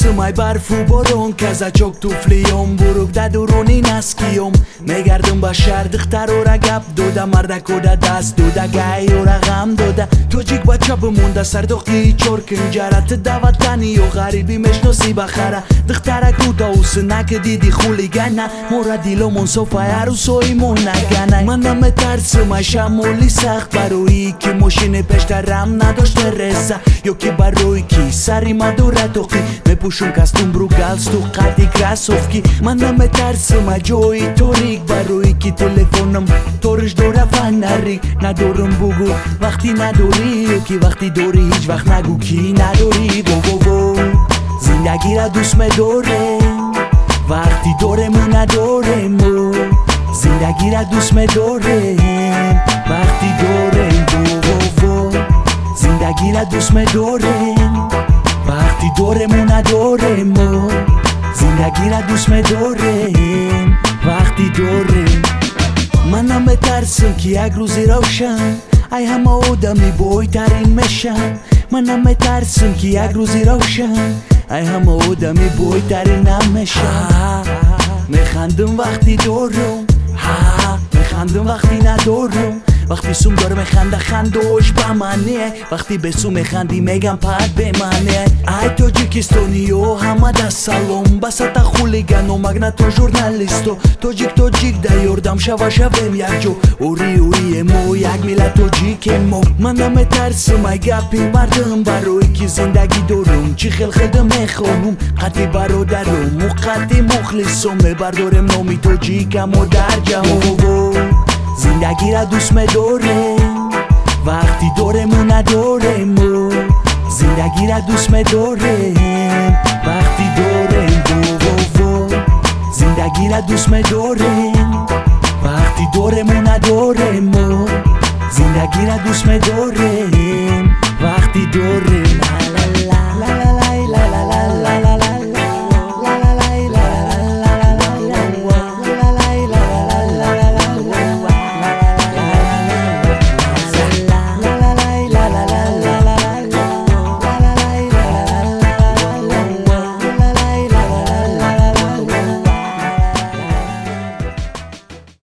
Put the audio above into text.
میترسم ای برف و بارون کزاچوک توفلیوم بروک دا درونی نسکیوم میگردم با شهر دختر و رگب دودا مردک و دا دست دودا گای و رقم دودا توجیک بچه بمونده سردختی چرکن جرات دواتنی و غریبی مشناسی بخره دخترک رو داوسنک دیدی خولیگنه مورا دیلومون صفای عروسویمون نگنه من نمیترسم ای شمولی سخت برویی که ماشین پشترم نداشته رسه یا که بروی کی سری مدوره توقی میپوشم کستوم برو گلز تو قدی کراسوفکی من نمیترسم ای جوی توریک بروی کی تلفنم تورش دوره فنری ندارم بگو وقتی نداری یا که وقتی داری هیچ وقت نگو کی نداری گو زندگی را دوست می‌دارم وقتی دورمون ندارم زندگی را دوست می‌دارم وقتی دورم زندگی را دوست می‌دارم وقتی دورمون ندارم زندگی را دوست می‌دارم وقتی دورم من نمیترسم که یک روزی روشن ای همه آدمی بایترین میشن من نمیترسم که یک روزی روشن ای همه آدمی بایترین نمیشن میخندم وقتی دارم میخندم وقتی ندارم وقتی سوم داره میخنده خندوش به منه وقتی به سوم میخندی میگم پد به منه ای توجیکستانیو همه دا سلام بساتا خولیگانو مگناتو ژورنالیستو توجیک دا یوردم شویم یک جو اوری مو یک میلت توجیک مو من نمیترسم ای گپی مردم بروی که زندگی دارم چی خلخلده میخوانم قطی برادرم و قطی مخلصم میبردارم نامی توجیکم و در جمع زندگی را دوست می‌دارم وقتی دورمون ندارم زندگی را دوست می‌دارم وقتی دورم زندگی را دوست می‌دارم وقتی دورمون ندارم زندگی را دوست می‌دارم وقتی دورم